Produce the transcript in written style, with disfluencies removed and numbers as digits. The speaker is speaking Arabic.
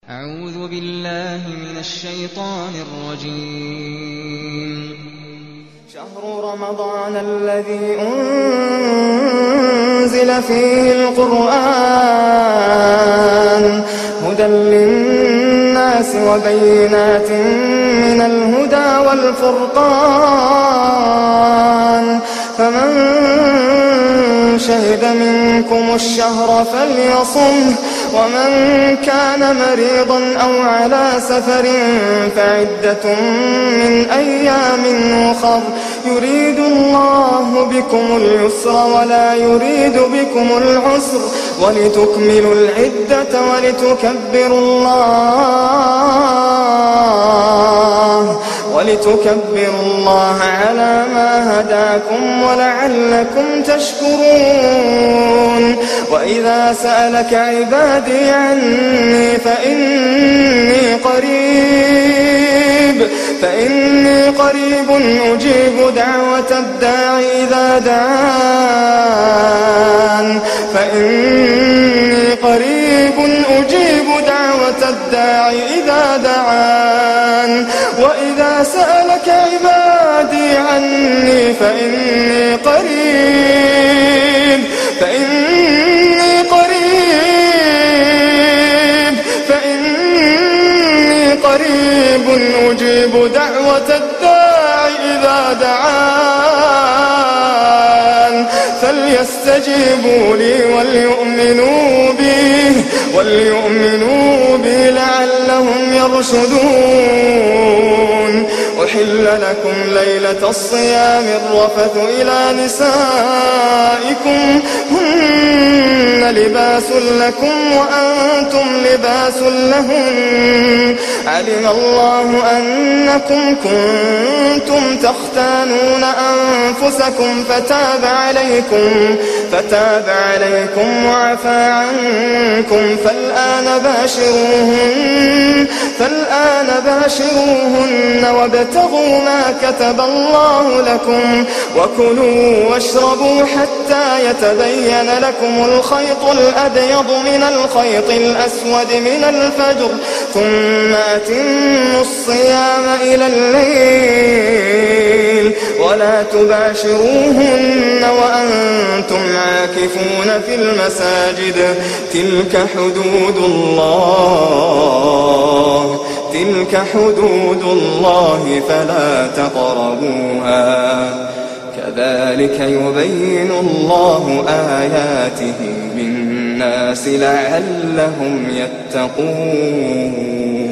أعوذ بالله من الشيطان الرجيم. شهر رمضان الذي أنزل فيه القرآن هدى للناس وبينات من الهدى والفرقان فمن شهد منكم الشهر فليصمه ومن كان مريضا أو على سفر فعدة من أيام أخر يريد الله بكم اليسر ولا يريد بكم العسر ولتكملوا العدة ولتكبروا الله على ما هداكم ولعلكم تشكرون. وإذا سألك عبادي عني فإني قريب أجيب دعوة الداع إذا دعان وإذا سألك عبادي عني فإني قريب أجيب دعوة الداع إذا دعان فليستجيبوا لي وليؤمنوا بي لعلهم يرشدون. أحل لكم ليلة الصيام الرفث إلى نسائكم هن لباس لكم وأنتم لباس لهن علم الله أنكم كنتم تختانون أنفسكم فتاب عليكم وعفى عنكم فالآن باشروهن وابتغوا ما كتب الله لكم وكلوا واشربوا حتى يتبين لكم الخيط الأبيض من الخيط الأسود من الفجر ثم أتموا الصيام إلى الليل ولا تباشروهن وأنتم عاكفون في المساجد تلك حدود الله فلا تقربوها كذلك يبين الله آياته للناس لعلهم يتقون.